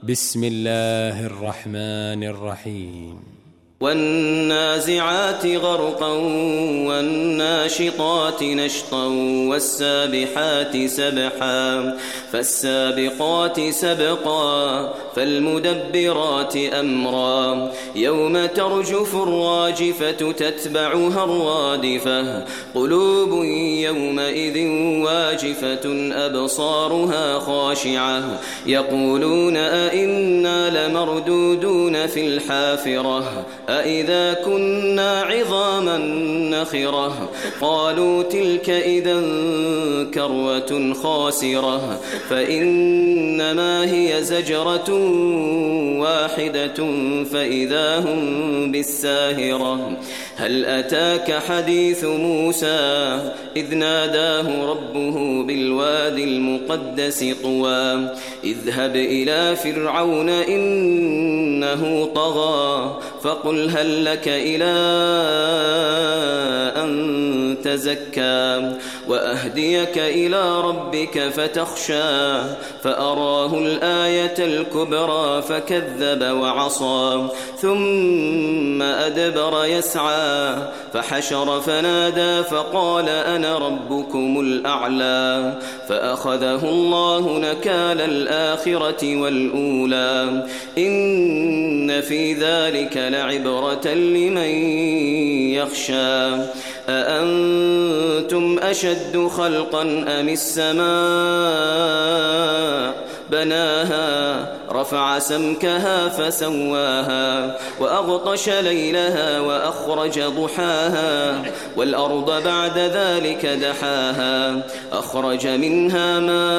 بسم الله الرحمن الرحيم والنازعات غرقا والناشطات نشطا والسابحات سبحا فالسابقات سبقا فالمدبرات أمرا يوم ترجف الراجفة تتبعها الرادفة قلوب يومئذ واجفة أبصارها خاشعة يقولون أئنا لمردودون في الحافرة أإذا كنا عظاما نخرة قالوا تلك إذا كروة خاسرة فإنما هي زجرة واحدة فإذا هم بالساهرة هل أتاك حديث موسى إذ ناداه ربه بالوادي المقدس طوى اذهب إلى فرعون إنه طغى فقل هل لك إلى أن تزكى وأهديك إلى ربك فتخشى فأراه الآية الكبرى فكذب وعصى ثم أدبر يسعى فحشر فنادى فقال أنا ربكم الأعلى فأخذه الله نكال الآخرة والأولى إن في ذلك لعبرة لمن يخشى أأنتم أشد خلقا أم السماء بناها رفع سمكها فسواها وأغطش ليلها وأخرج ضحاها والأرض بعد ذلك دحاها أخرج منها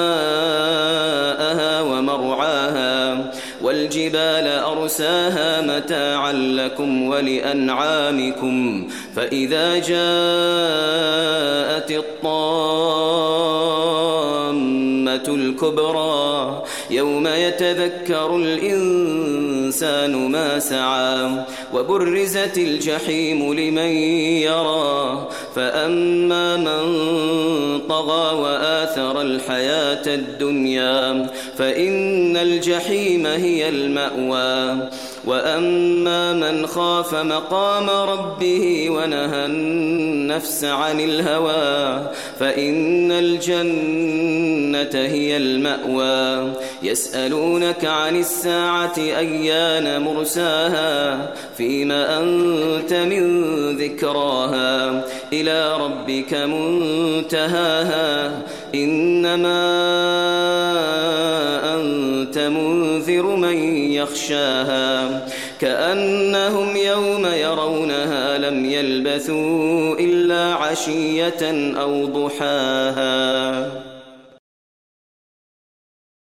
ماءها ومرعاها والجبال أرساها متاعا لكم ولأنعامكم فإذا جاءت الطامة الكبرى يوم يتذكر الإنسان ما سعى وبرزت الجحيم لمن يرى فأما من طغى وآثر الحياة الدنيا فإن الجحيم هي المأوى وأما من خاف مقام ربه ونهى النفس عن الهوى فإن الجنة هي المأوى يسألونك عن الساعة أيان مرساها فيما أنت من ذكراها إلى ربك منتهاها إنما أنت منذر من يخشاها كأنهم يوم يرونها لم يلبثوا إلا عشية أو ضحاها.